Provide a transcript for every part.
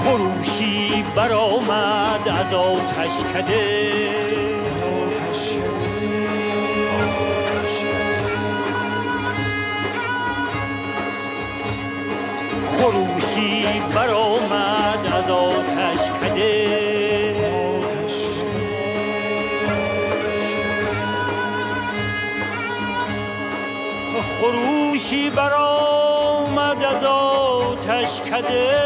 خروشی برآمد از آتشکده، خروشی برآمد از آتشکده، خروشی برآمد از آتشکده.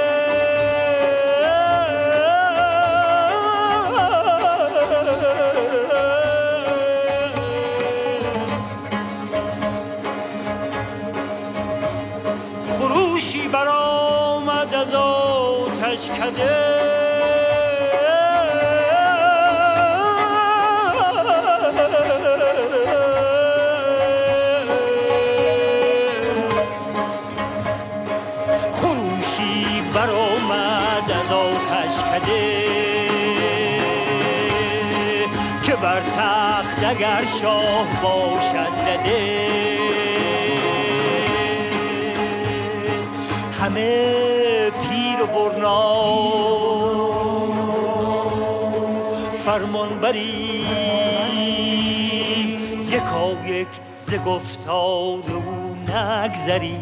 خروشی برآمد از آتشکده، که بر تخت اگر شاه باشد زده، همه پیر و برنا فرمانبری، یکایک ز گفتار او نگذری.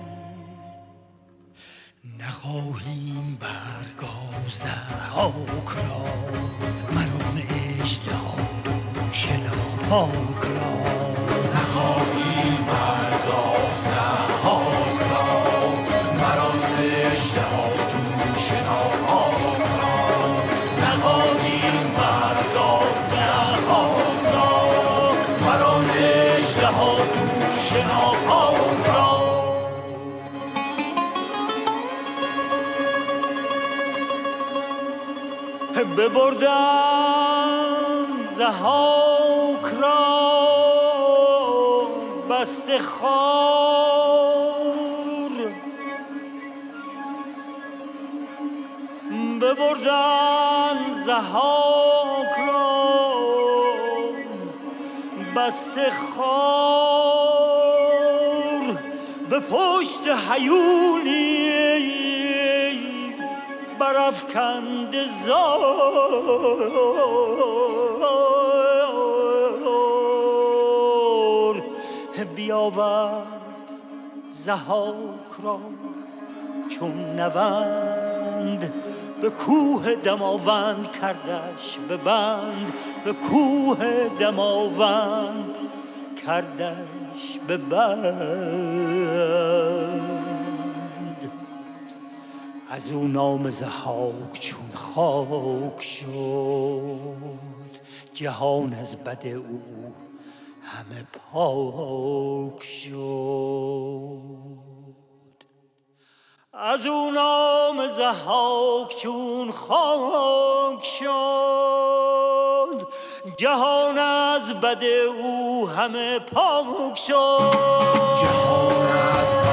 نخواهیم برگاز ضحاک را، مران اژدها دوش ناپاک را. نخواهیم برگاز ضحاک را، مران اژدها دوش ناپاک را. نخواهیم برگاز ضحاک را، مران اژدها دوش ناپاک را. ببردن ضحاک را بسته خوار، ببردن ضحاک را بسته خوار، به پشت هیونی برافکند زار. بیاورد ضحاک را چون نوند، به کوه دماوند کردش به بند، به کوه دماوند کردش به بند. از او نام ضحاک چون خاک شد، جهان از بد او همه پاک شد. از او نام ضحاک چون خاک شد، جهان از بد او همه پاک شد. جهان از